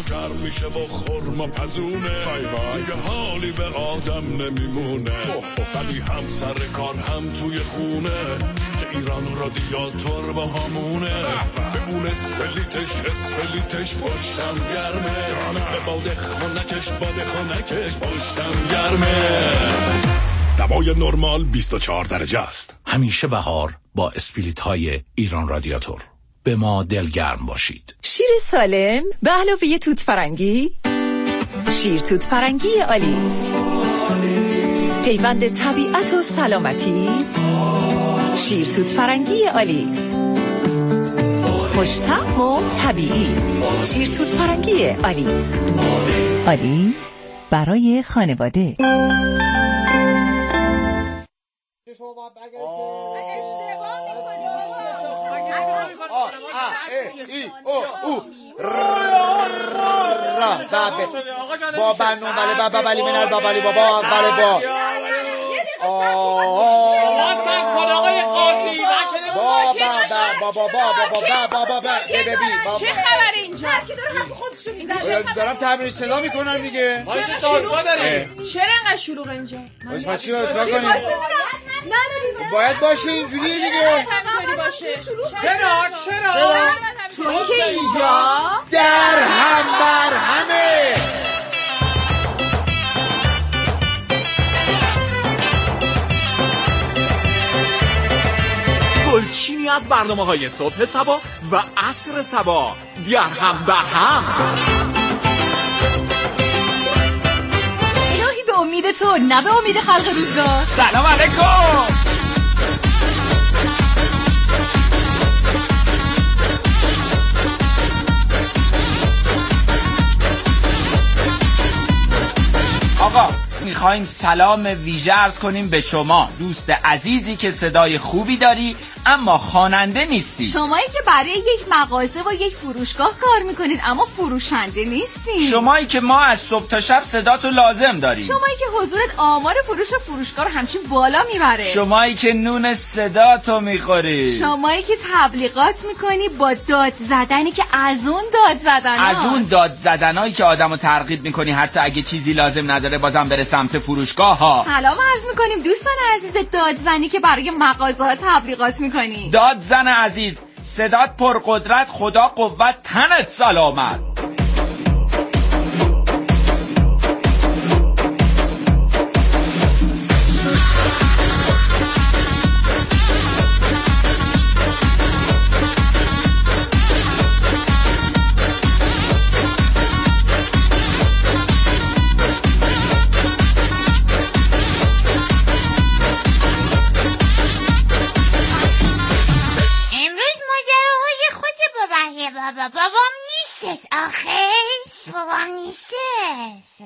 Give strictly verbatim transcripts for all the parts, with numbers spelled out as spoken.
گرم میشه و خورما پزونه، دیگه حالی به آدم نمیمونه. ولی هم سر کار هم توی خونه که ایران رادیاتور با همونه. ببون اسپلیتش اسپلیتش پشتم گرمه، باده خونکش باده خونکش پشتم گرمه. دوای نرمال بیست و چهار درجه است. همیشه بهار با اسپلیت های ایران رادیاتور. به ما دلگرم باشید. شیر سالم به علاوه توت فرنگی، شیر توت فرنگی آلیس، پیوند طبیعت و سلامتی. شیر توت فرنگی آلیس، خوش‌طعم و طبیعی. شیر توت فرنگی آلیس. آلیس برای خانواده. با بنو بله بابا بلی منال بابالی بابا بله با واسن کن آقای قاضی بابا بابا بابا بابا بابا چه خبر اینجا؟ هر کی داره حرف خودشو میزنه. دارم تمرین صدا میکنم دیگه. چرا شلوغ داره؟ چرا انقدر شلوغ اینجا؟ ما چی واسه کنیم؟ باید باشه اینجوریه دیگه. چرا چرا؟ چون که اینجا در هم بر همه. گلچینی از برنامه‌های صبح صبا و عصر صبا در هم بر هم. الهی به امید تو نه به امید خلق روزگار. سلام علیکم. آقا میخوایم سلام ویژه عرض کنیم به شما دوست عزیزی که صدای خوبی داری اما خواننده نیستی. شمایی که برای یک مغازه و یک فروشگاه کار میکنید اما فروشنده نیستی. شمایی که ما از صبح تا شب صداتو لازم داریم. شمایی که حضورت آمار فروش فروشگاه رو همچین بالا میبره. شمایی که نون صداتو میخوری. شمایی که تبلیغات میکنی با داد زدنی که از اون داد زدن از اون داد زدنایی که آدمو ترغیب میکنی حتی اگه چیزی لازم نداره بازم بره سمت فروشگاه ها. سلام عرض میکنیم دوستان عزیز دادزنی که برای مغازه ها تبلیغات میکنی. دادزن عزیز صدات پرقدرت، خدا قوت، تنت سلامت. بابام نیستش آخه بابام نیستش.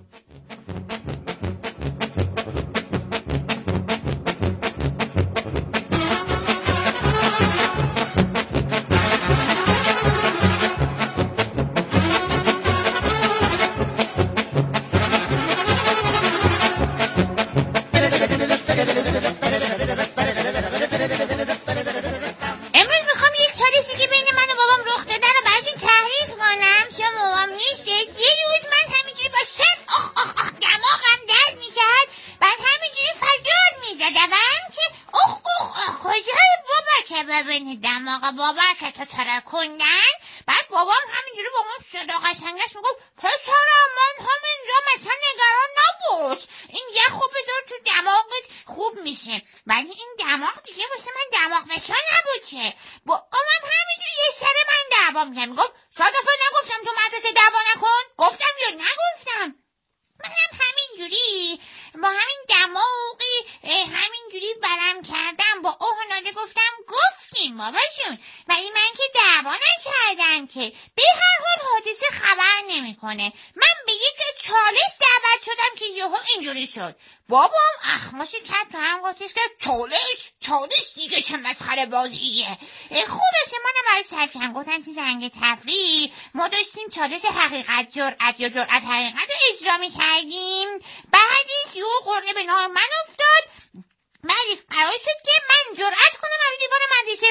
ببینید دماغ بابا که تو ترکوندن. بعد بابام همینجوری با اون صدا قشنگش میگفت پسرم من همینجا مثلا نگران نباش، این یه خوب بذار تو دماغت خوب میشه. ولی این دماغ دیگه واسه من دماغ نشان نبود که با اونم همینجوری یه سر من دعوا میکنم. میگفت صادفه نگفتم تو مدرسه دعوا نکن؟ گفتم یا نگفتم؟ منم همینجوری با همین دماغی همینجوری برم کردم با اوه ناده گفتم گفتیم باباشون، ولی من که دعوا نکردم که. به هر حال حادثه خبر نمیکنه. من به یک چالش دعوت شدم که یهو اینجوری شد. بابام اخماش کرد تو هم گفتش که چالش چالش دیگه چه مسخره بازیه. خودش منم برای سرکن گفتن که زنگ تفریح ما داشتیم چالش حقیقت جرأت یا جرأت حقیقت رو اجرا میکردیم. بعدش یه قرعه به نام من افتاد. بعدش قرار شد که من جرأت کنم از دیوار مدرسه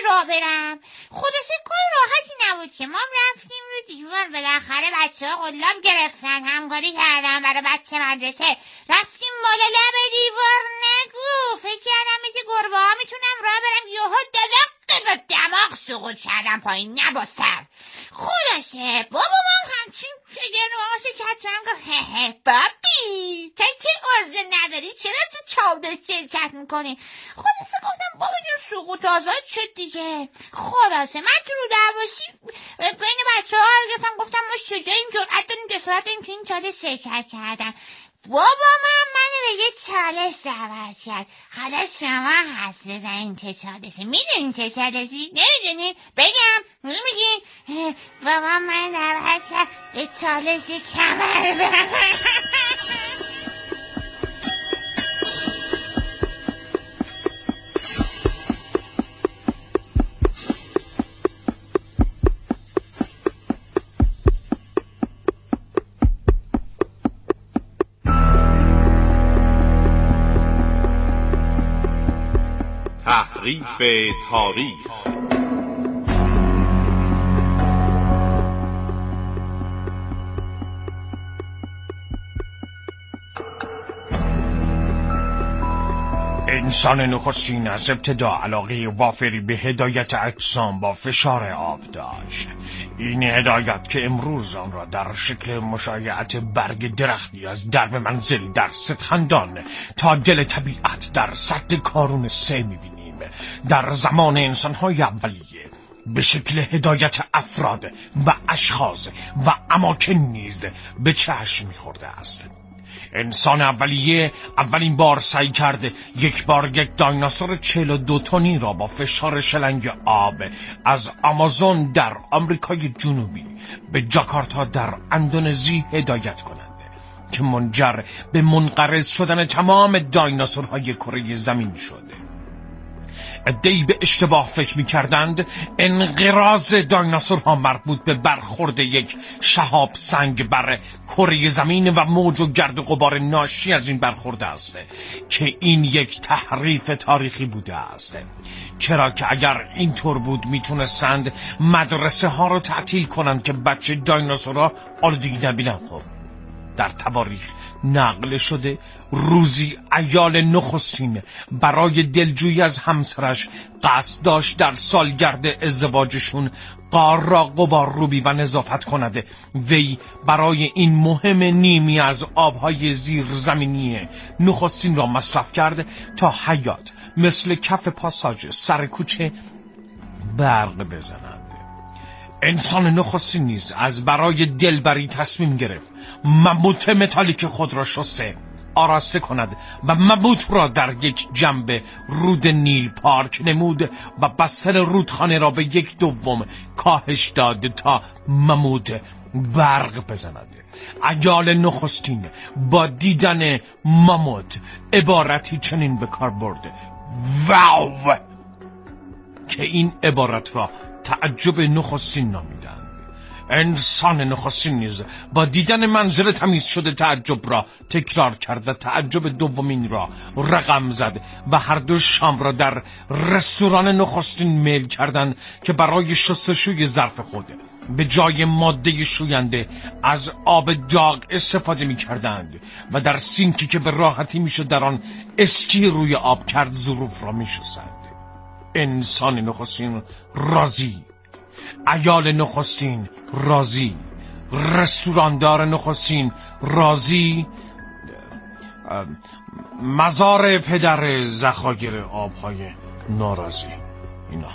راه برم. خلاصه کار راحتی نبود که ما رفتیم رو دیوار. بالاخره بچه ها قلاب گرفتن، همکاری کردن برای بچه مدرسه. رفتیم بالا لب دیوار. نگو فکر کردم مثل گربه ها میتونم راه برم، یهو دلق با دماغ سقوط کردم پایین، نه با سر. خلاصه بابام همچین شگر آسه کچم گفت هه هه بابی تا که ارزه نداری چرا تو چاوده شرکت میکنی؟ خلاصه گفتم بابا جون سقوط آزاد شد دیگه. خلاصه من تو رو درواسی بین بچه ها گفتم گفتم ما شجاییم، جرأت داریم، جسارت داریم که این چاله شرکت کردن. بابا من منو به یه چالش دعوت کرد. حالا شما حس بزنین چه چالشه. میدونین چه چالشی؟ نمیدونین؟ بگم؟ نمیگین؟ بابا من دعوت کرد به چالش کمر بزن. تحریف تاریخ. انسان نخستین از ابتدا علاقه وافری به هدایت اجسام با فشار آب داشت. این هدایت که امروز آن را در شکل مشایعت برگ درختی از درب منزل در ستخندان تا دل طبیعت در سد کارون سه می‌بینیم، در زمان انسان‌های اولیه به شکل هدایت افراد و اشخاص و اماکن نیز به چشم می‌خورده است. انسان اولیه اولین بار سعی کرده یک بار یک دایناسور چهل و دو تنی را با فشار شلنگ آب از آمازون در آمریکای جنوبی به جاکارتا در اندونزی هدایت کند که منجر به منقرض شدن تمام دایناسورهای کره زمین شد. عده‌ای به اشتباه فکر می‌کردند انقراض دایناسورها مربوط به برخورد یک شهاب سنگ بر کره زمین و موج و گرد و غبار ناشی از این برخورد است که این یک تحریف تاریخی بوده است، چرا که اگر اینطور بود میتونستند مدرسه ها رو تعطیل کنند که بچه دایناسورها آلودگی نبینن. خب در تواریخ نقل شده روزی عیال نخستین برای دلجویی از همسرش قصد داشت در سالگرد ازدواجشون غار را غبار روبی و نظافت کند. وی برای این مهم نیمی از آبهای زیرزمینی نخستین را مصرف کرد تا حیات مثل کف پاساژ سر کوچه برق بزنند. انسان نخستین نیز از برای دلبری تصمیم گرفت مموت متالیک خود را شسته آراسته کند و مموت را در یک جنب رود نیل پارک نمود و بستر رودخانه را به یک دوم کاهش داد تا مموت برق بزند. عیال نخستین با دیدن مموت عبارتی چنین به کار برد: واو، که این عبارت را تعجب نخستین نامیدند. انسان نخستین نیز با دیدن منظر تمیز شده تعجب را تکرار کرد و تعجب دومین را رقم زد و هر دو شام را در رستوران نخستین میل کردند که برای شستشوی ظرف خود به جای ماده شوینده از آب داغ استفاده می کردند و در سینکی که به راحتی می شد در آن اسکی روی آب کرد ظروف را می شستند. انسان نخستین راضی، عیال نخستین راضی، رستوراندار نخستین راضی، مزار پدر ذخایر آبهای ناراضی. اینا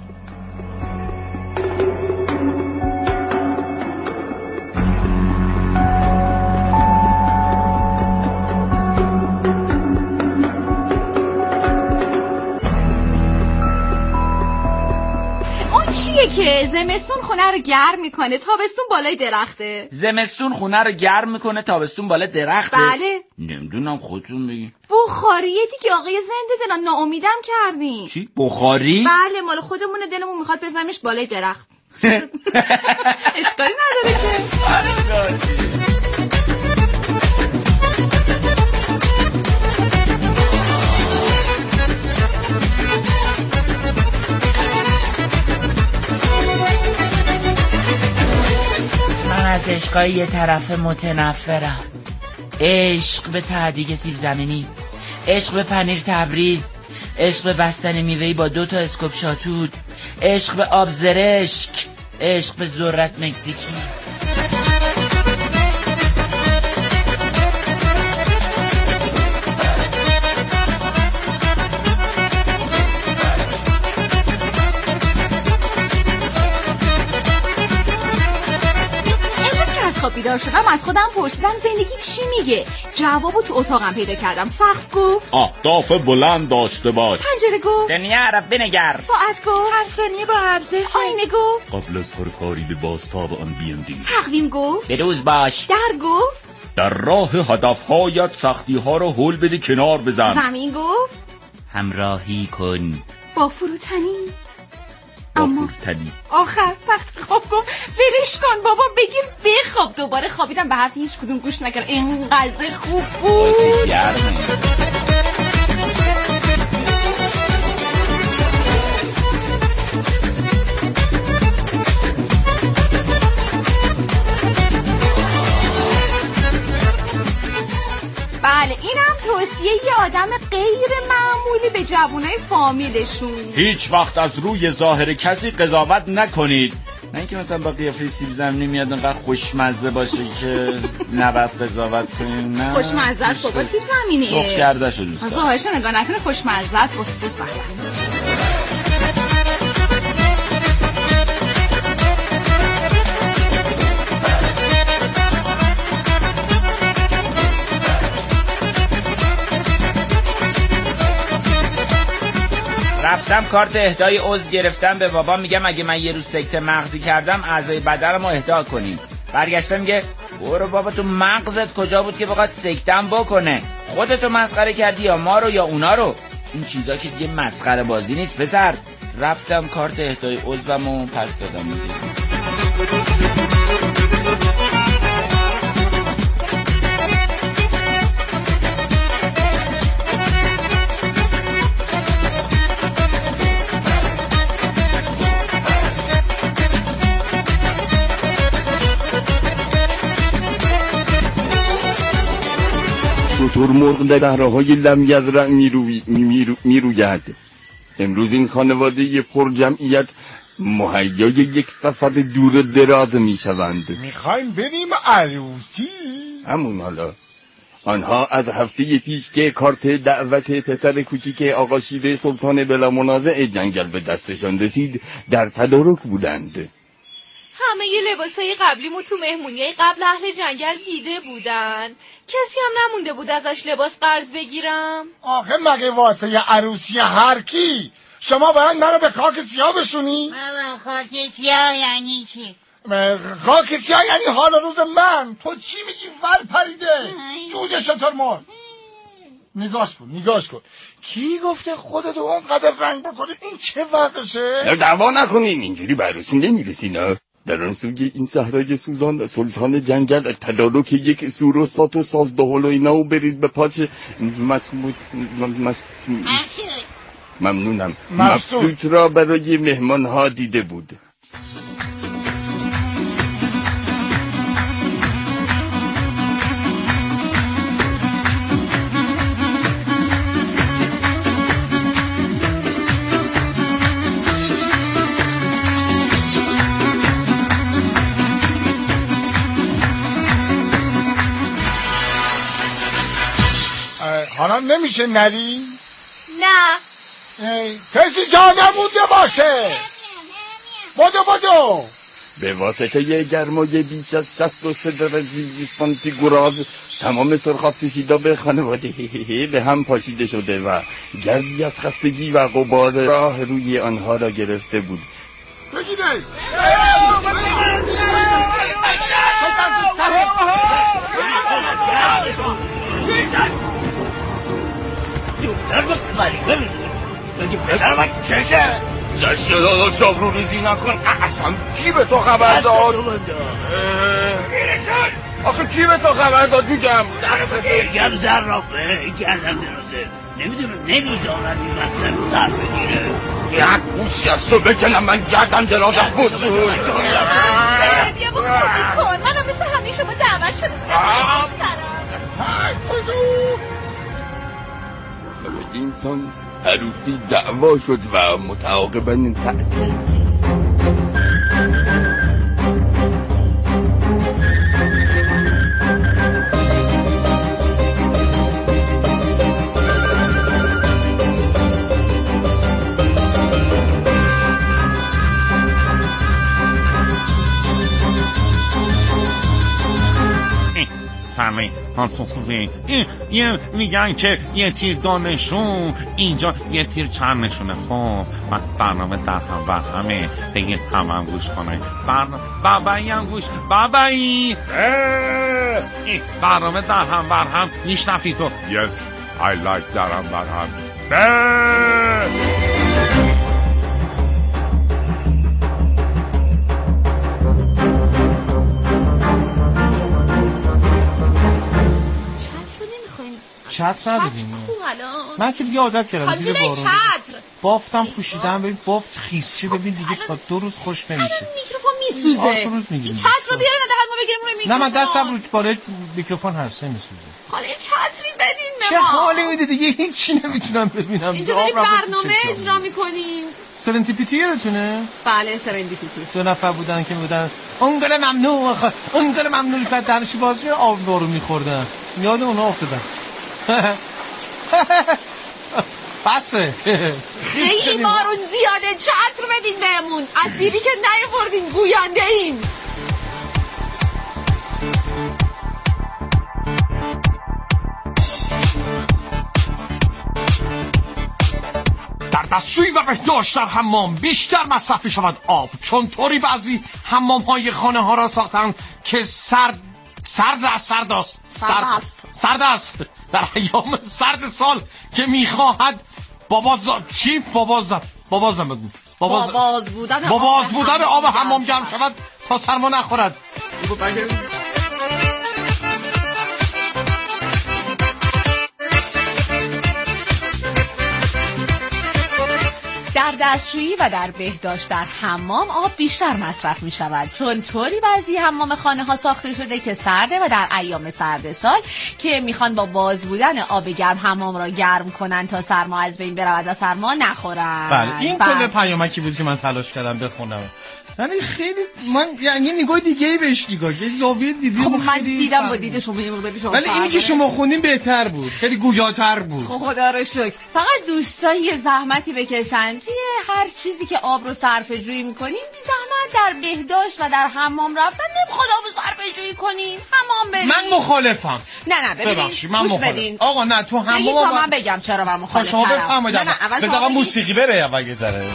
چیه که زمستون خونه رو گرم میکنه تابستون بالای درخته؟ زمستون خونه رو گرم میکنه تابستون بالای درخته؟ بله. نمیدونم، خودتون بگین. بخاریه دیگه آقای زنده دلان، ناامیدم کردین. چی؟ بخاری؟ بله مال خودمونه، دلمون میخواد بزنیمش بالای درخت. اشکالی نداره که. عشقای یه طرف متنفرم. عشق به تهدیگ سیب زمینی، عشق به پنیر تبریز، عشق به بستن میوهی با دو تا اسکوپ شاتوت، عشق به آب زرشک، عشق به ذرت مکزیکی. خواب بیدار شدم از خودم پرسیدم زندگی چی میگه. جوابو تو اتاقم پیدا کردم. سقف گفت اهداف بلند داشته باش. پنجره گفت دنیا را بنگر. ساعت گفت هر ثانیه با ارزش. آینه گفت قبل از هر کاری به بازتاب آن بیندیش. تقویم گفت بروز باش. در گفت در راه هدفهایت سختی ها رو هول بده کنار بزن. زمین گفت همراهی کن با فروتنی. با فروتنی. آخر وقت خواب گفت ولش کن بابا بگیر بخواب. دوباره خوابیدم به حرف هیچ کدوم گوش نکردم. اینقدر خوب بود. بله اینم توصیه یه آدم غیر معمولی به جوانای فامیلشون. هیچ وقت از روی ظاهر کسی قضاوت نکنید. نه اینکه مثلا با قیافه سیب زمینی میاد انقدر خوشمزه باشه که نباید قضاوت کنیم. نه خوشمزه است بابا سیب زمینی. سرخ کرده شو دوست دارم. ظاهرش نگاه نکنه خوشمزه است با سس بله. رفتم کارت اهدای عضو گرفتم به بابا، میگم اگه من یه روز سکته مغزی کردم اعضای بدنمو اهدا کنیم. برگشتم میگه برو بابا تو مغزت کجا بود که بخواد سکتم بکنه؟ خودتو مسخره کردی یا ما رو یا اونا رو؟ این چیزا که دیگه مسخره بازی نیست پسر. رفتم کارت اهدای عضومو پس دادم. شتر مرغ در صحراهای لم یزرع میروید میرو میروید. امروز این خانواده پر جمعیت مهیای یک سفر دور و دراز میشوند. میخوایم بریم عروسی؟ همون حالا. آنها از هفته پیش که کارت دعوت پسر کوچیک آقا شیره سلطان بلا منازع جنگل به دستشان رسید در تدارک بودند. همه ی لباسای قبلیمو تو مهمونیای قبل اهل جنگل دیده بودن. کسی هم نمونده بود ازش لباس قرض بگیرم. آخه مگه واسه عروسی هر کی؟ شما باید منو به خاک سیاه بشونی؟ بابا خاک سیاه یعنی چی؟ خاک سیاه یعنی حال روز من. تو چی میگی ول پریده؟ جوجه شتر مرغ. نگاش کن نگاش کن. کی گفته خودتو اونقدر رنگ بکنی؟ این چه وضعشه؟ دعوا نکنین، اینجوری به عروسی نمیرسی نه؟ در آن سوی این صحرای سوزان سلطان جنگل تدارک یک سور و سات و ساز دهل و اینا و بریز به پاچ مسموت مس... ممنونم مبسوط را برای مهمان ها دیده بود. حالا نمیشه نری؟ نه کسی جا نمونده باشه. بدو بدو. به واسطه یه گرمای بیش از شصت و سه درجه سانتیگراد تمام سرخاب سفیدا به خانواده به هم پاشیده شده و گردی از خستگی و غبار راه روی آنها را گرفته بود. بگیره پسر من چشه؟ زشته دادا شاب رو ریزی نکن. اصلا کی به تو خبر داد؟ آخه کی به تو خبر داد میگم؟ میگم زرافه گردم درازه نمیدونم نمیدارم این مطلب سر بگیره. یک گوشی از تو بکنم من گردم درازه فضول. بیا بخوابی کن منم مثل شما دعوت شده بودم. بدینسان عروسی دعوا شد و متعاقباً تعطیل. سمی حالتون خوبه؟ یه میگن که یه تیر دانشون اینجا یه تیر چند نشونه. خب من برنامه در هم بر همه بگید هم هم گوش کنه. برنامه بابایی هم گوش بابایی برنامه در هم بر هم میشنفی تو. Yes, I like در هم بر هم. چتر نداریم. من که دیگه عادت کردم زیر بارون چتر بافتم پوشیدم. ببین بافت خیسچه. ببین دیگه تا دو روز خوش نمیشه. میکروفون میسوزه. آه روز میگیریم. چتر رو بیارین حداقل ما بگیریم روی میکروفون. نه من دستم روی بالای میکروفون هست نمیسوزه. حالا چتری بدین به چه ما. حالی میده دیگه هیچی نمیتونم ببینم. اینجا داریم برنامه اجرا میکنین. سرندیپیتی یادتونه؟ بله سرندیپیتی. دو نفر بودن که بودن اون گل ممنوع خ... اون گل ممنوع که درشی بازی آب بارو میخوردن. یاد اونها افتادم. بسه خیلی بارون زیاده. چتر بدین بهمون. از بیبی که نیاوردین گوینده ایم. در دستشویی و بهداشت در حمام بیشتر مصرف شود آب، چون طوری بعضی حمام های خانه ها را ساختن که سرد سرد است سرد است سرد, سرد است در ایام سرد سال که میخواهد بابا چی بابازم بابازم بگو باباز, باباز بودن باباز بودن آب حمام گرم شود تا سرما نخورد. در دستشویی و در بهداشت در حمام آب بیشتر مصرف می شود، چون طوری بعضی حمام خانه ها ساخته شده که سرده و در ایام سرد سال که میخوان با باز بودن آب گرم حمام را گرم کنن تا سرما از بین برود و سرما نخورن. بله این کل پیامکی بود که من تلاش کردم بخونم. یعنی خیلی من یعنی نگاه دیگه ای بهش نگاه یه زاویه دیدی. خب من دیدم با دید شما یه مقدار شما، ولی اینی که شما خوندین بهتر بود، خیلی گویاتر بود. خب خدا رو شکر. فقط دوستان یه زحمتی بکشن توی هر چیزی که آب رو صرفه جویی میکنین، بی زحمت در بهداشت و در حمام رفتن نمیخواد آب صرفه جویی کنین، حمام برین. من مخالفم. نه نه ببینید گوش بدین آقا. نه تو حمام تا من بگم چرا من مخالفم. شما بفرمایید. نه نه بذار موسیقی بره اول یه ذره.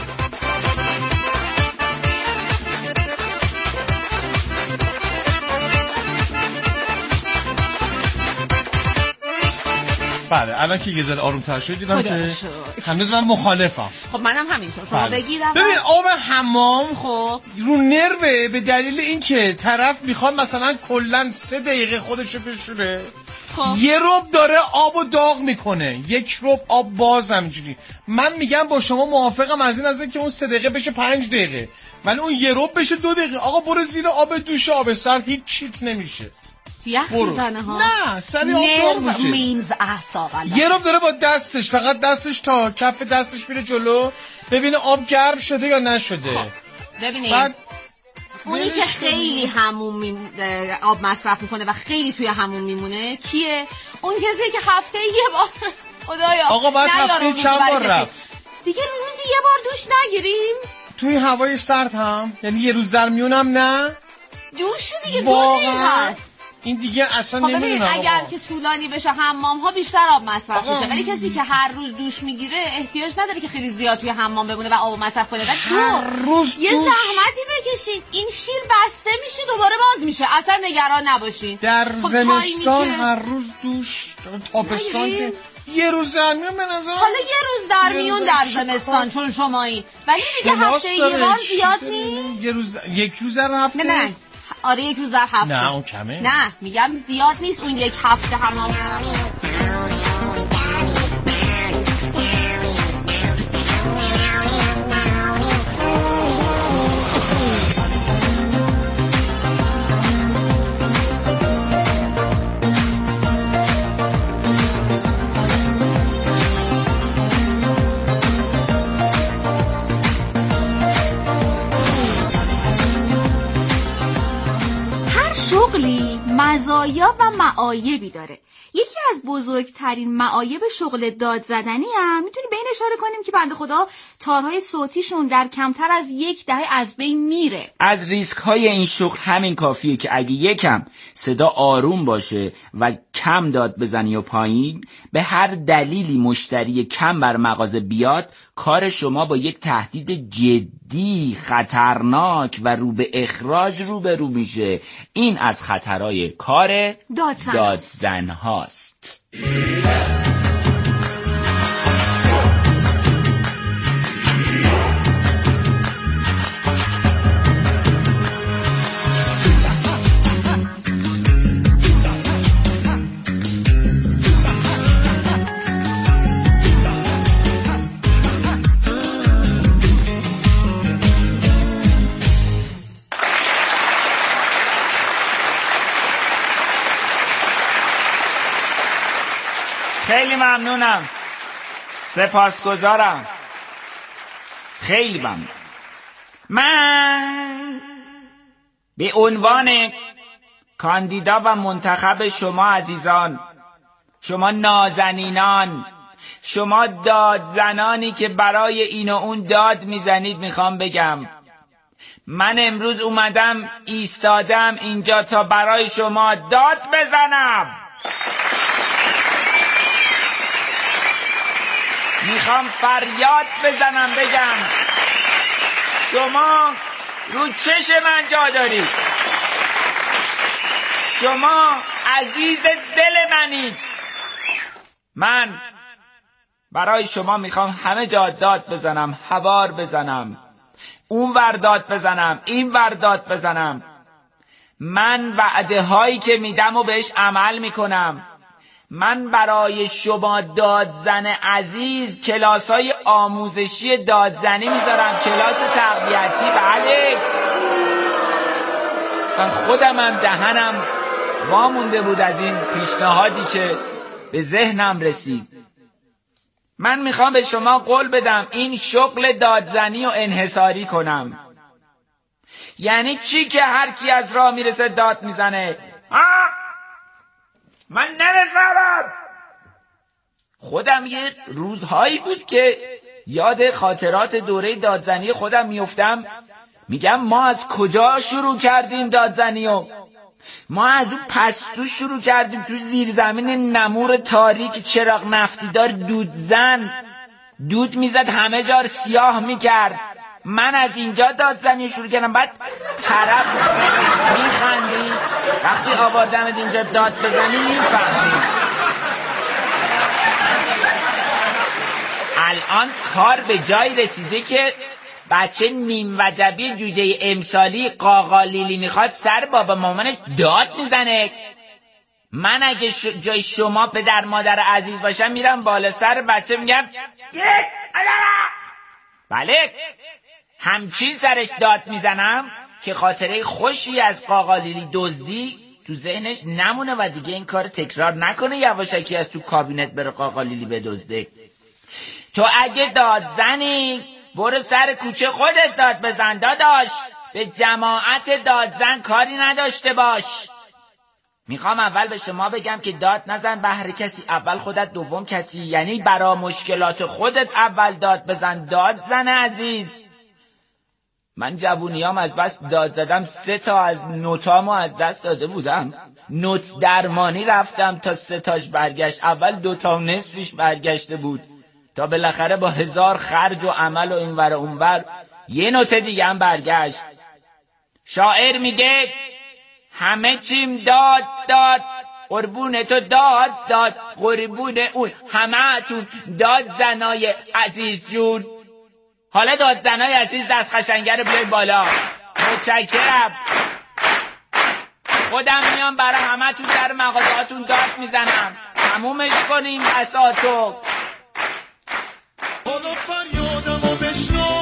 بله الان که یه ذره آروم‌تر شد دیدم که هنوز من مخالفم. خب منم همینطور. شما بله. بگیرم. ببین آب حمام خب رو نروه به دلیل اینکه طرف میخواد مثلا کلا سه دقیقه خودشو بشوره. خب یه رب داره آبو داغ میکنه، یک رب آب باز همینجوری. من میگم با شما موافقم از این از که اون سه دقیقه بشه پنج دقیقه، ولی اون یه رب بشه دو دقیقه. آقا برو زیر آب دوش آب سرد هیچ چیت نمیشه. یخ میزنه ها. نه سری آب داغ میشه. مینز اعصاب. یه رب داره با دستش، فقط دستش تا کف دستش میره جلو ببینه آب گرم شده یا نشده. خب ببینید بعد اونی که خیلی همون می... آب مصرف میکنه و خیلی توی همون میمونه کیه؟ اون کسی که هفته یه بار خدایا آقا بعد هفته چند بار رفت دیگه روزی یه بار دوش نگیریم توی هوای سرد هم؟ یعنی یه روز در میونم نه؟ دوش دیگه دو دقیقه هست. این دیگه اصلا خب نمیدونم. اگر که طولانی بشه حمام ها بیشتر آب مصرف میشه، ولی کسی که هر روز دوش میگیره احتیاج نداره که خیلی زیاد توی حمام بمونه و آب مصرف کنه. هر روز یه دوش... زحمتی بکشید. این شیر بسته میشه دوباره باز میشه، اصلا نگران نباشید. در خب زمستان هر روز دوش، تابستان که یه روز در میون به نظر حالا یه روز در میون در زمستان چون شما این، ولی دیگه هفته یه بار زیاد نیست. یه روز یک روز در هفته نه آره یک روز در هفته. نه اون کمه. نه میگم زیاد نیست اون یک هفته حمام. مزایا و معایبی داره. یکی از بزرگترین معایب شغل داد زدنی هم میتونی به این اشاره کنیم که بنده خدا تارهای صوتیشون در کمتر از یک دهه از بین میره. از ریسک های این شغل همین کافیه که اگه یکم صدا آروم باشه و کم داد بزنی و پایین، به هر دلیلی مشتری کم بر مغازه بیاد، کار شما با یک تهدید جدی، خطرناک و رو به اخراج رو به رو میشه. این از خطرهای کار دادزن, دادزن هاست. خیلی ممنونم، سپاسگزارم، خیلی ممنون. من به عنوان کاندیدا و منتخب شما عزیزان، شما نازنینان، شما دادزنانی که برای این و اون داد میزنید، میخوام بگم من امروز اومدم ایستادم اینجا تا برای شما داد بزنم. میخوام فریاد بزنم بگم شما رو چش من جا دارید، شما عزیز دل منید. من برای شما میخوام همه جا داد بزنم، هوار بزنم، اون ور داد بزنم، این ور داد بزنم. من وعده هایی که میدم و بهش عمل میکنم. من برای شما دادزن عزیز کلاس های آموزشی دادزنی میذارم، کلاس تقویتی. بله، من خودم هم دهنم وامونده بود از این پیشنهادی که به ذهنم رسید. من میخوام به شما قول بدم این شغل دادزنی و انحصاری کنم. یعنی چی که هر کی از راه میرسه داد میزنه؟ آه! من نمیفهمم. خودم یه روزهایی بود که یاد خاطرات دوره دادزنی خودم میفتم، میگم ما از کجا شروع کردیم دادزنیو؟ ما از اون پستو شروع کردیم، تو زیرزمین نمور تاریک چراغ نفتیدار دودزن دود میزد، همه جا سیاه میکرد. من از اینجا دادزنی شروع کردم. بعد طرف میخندی، وقتی آوردمت اینجا داد بزنی میفهمی. الان کار به جای رسیده که بچه نیم وجبی جوجه امسالی قاقالیلی میخواد سر بابا مامانش داد میزنه. من اگه ش... جای شما پدر مادر عزیز باشم، میرم بالا سر بچه میگم یک ادارا. بله، همچین سرش داد میزنم که خاطره خوشی از قاقالیلی دزدی تو ذهنش نمونه و دیگه این کار تکرار نکنه، یواشکی از تو کابینت بره قاقالیلی بدزده. تو اگه دادزنی برو سر کوچه خودت داد بزن داداش، به جماعت دادزن کاری نداشته باش. میخوام اول به شما بگم که داد نزن بهر کسی، اول خودت دوم کسی. یعنی برا مشکلات خودت اول داد بزن دادزن عزیز. من جوونیام از بس داد زدم سه تا از نوتامو از دست داده بودم. نوت درمانی رفتم تا سه تاش برگشت. اول دوتا نصفش برگشته بود تا بالاخره با هزار خرج و عمل و اینور و اونور یه نوت دیگه هم برگشت. شاعر میگه همه چیم داد داد، قربون تو داد داد، قربون اون همه تون داد زنای عزیز جون. حالا داد زنای عزیز دست خشنگه رو بیای بالا. متشکرم. خودم میام برای همه تون در مغازهاتون داد میزنم. تمومش کنیم بساتو. حالا فریادم و بشنو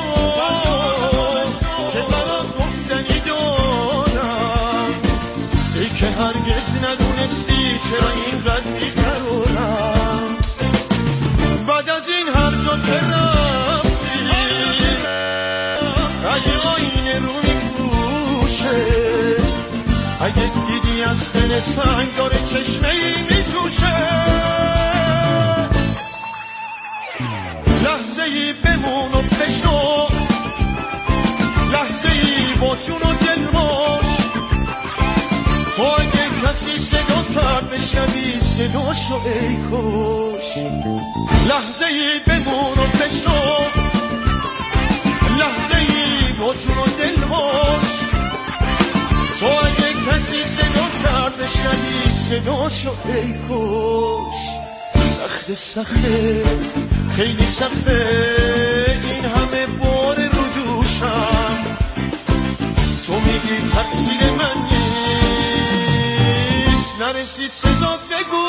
که منم گفتنی دارم، ای که هرگز ندونستی چرا اینقدر بیقرارم. بعد از این هر جا که رفتی اگه آینه رو میکوشه، اگه دیدی از دل سنگ داره چشمه ای می جوشه لحظه ای بمون و بشو لحظه ای با جون و دل باش تو اگه کسی صدات کرد بشنوی صداشو ای کاش لحظه ای بمون و بشو لحظه ای با جون و دل باش تو اگه کسی صدات کرد بشنوی صداشو ای کاش سخت سخته خیلی سخته این همه بار رو دوشم تو میگی تقصیر من نیست نرسید صدا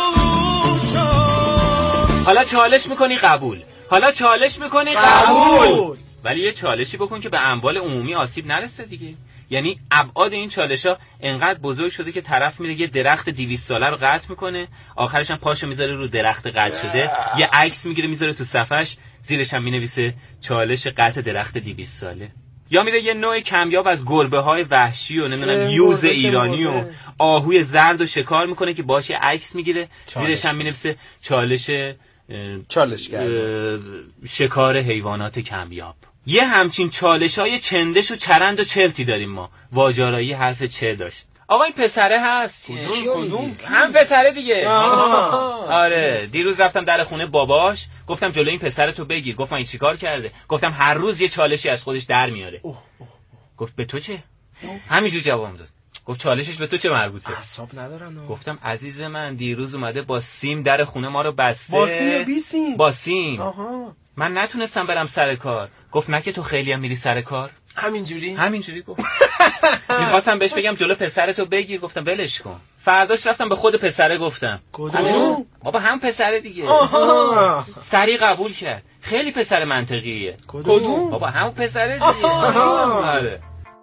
بگوشم حالا چالش میکنی قبول حالا چالش میکنی قبول ولی یه چالشی بکن که به اموال عمومی آسیب نرسه دیگه یعنی ابعاد این چالشا انقدر بزرگ شده که طرف میره یه درخت دویست ساله رو قطع میکنه آخرش هم پاشو میذاره رو درخت قطع شده یه عکس میگیره میذاره تو صفحش زیرش هم مینویسه چالش قطع درخت دویست ساله یا میره یه نوع کمیاب از گربه های وحشی و نمیدونم یوز ایرانی و آهوی زرد و شکار میکنه که باشه عکس میگیره زیرش هم مینویسه چالش چالش شکار حیوانات کمیاب یه همچین چالش های چندش و چرند و چرتی داریم ما واجارایی حرف چه داشت آقا این پسره هست کدوم هم پسره دیگه آره دیروز رفتم در خونه باباش گفتم جلوی این پسره تو بگیر گفت من این چیکار کرده گفتم هر روز یه چالشی از خودش در میاره گفت به تو چه همینجور جواب داد گفت چالشش به تو چه مربوطه حساب ندارن گفتم عزیز من دیروز اومده با سیم در خونه ما رو بسته با سیم یا بی سیم با سیم من نتونستم برم سر کار گفت نه که تو خیلی هم میری سر کار همینجوری همینجوری گفت میخواستم بهش بگم جلو پسرتو بگیر گفتم ولش کن فرداش رفتم به خود پسره گفتم کدوم بابا هم پسره دیگه سری قبول کرد خیلی پسر منطقیه کدوم بابا هم پسره دیگه آره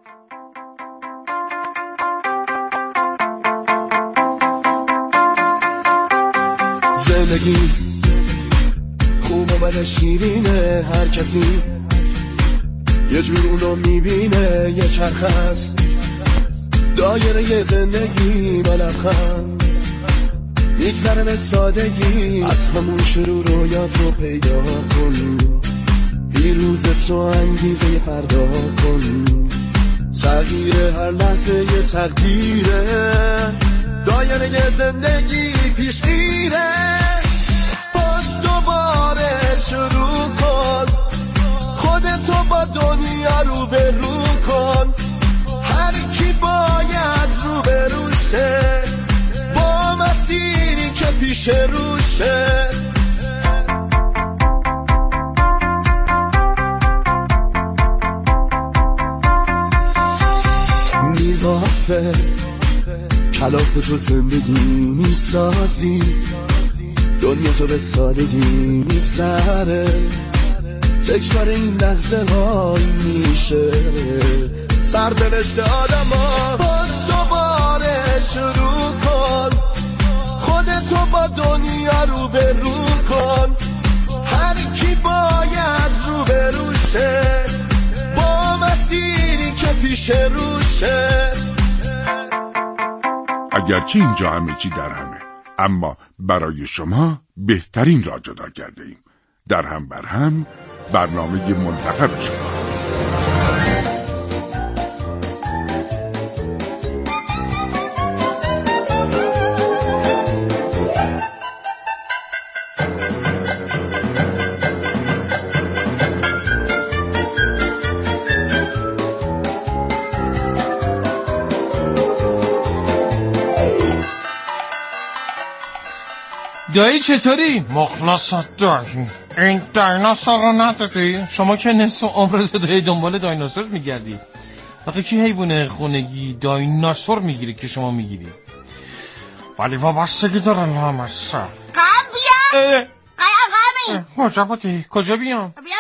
زندگی خوب و بد شیرینه هر کسی یه جور اونو میبینه یه چرخ هست دایره یه زندگی با لبخند میگذره به سادگی از همون شروع رویاتو پیدا کن پیروز تو انگیزه فردا کن تغییر هر لحظه یه تقدیره دایره یه زندگی پیش میره باز دوباره شروع کن خودتو با دنیا رو به رو کن هر کی باید رو به روشه با مسیری که پیش روشه میوافه کلاف تو زندگی میسازی دنیا تو به سادگی میگذره تکرار این لحظه های میشه سرنوشت آدم ها باز دوباره شروع کن خودتو با دنیا رو به رو کن هر کی باید رو به روشه با مسیری که پیش روشه اگرچه اینجا همه چی در همه اما برای شما بهترین را جدا کرده ایم در هم بر هم برنامه منتخب شماست دایی چطوری؟ مخلصت دایی این دایناسور رو ندادی؟ شما که نصف عمر دایی دنبال دایناسور میگردی آخه کی حیوان خونگی دایناسور میگیره که شما میگیری؟ ولی وابستگی داره لامصب قم بیام؟ اه قم قمی کجا بودی؟ کجا بیام؟ بیا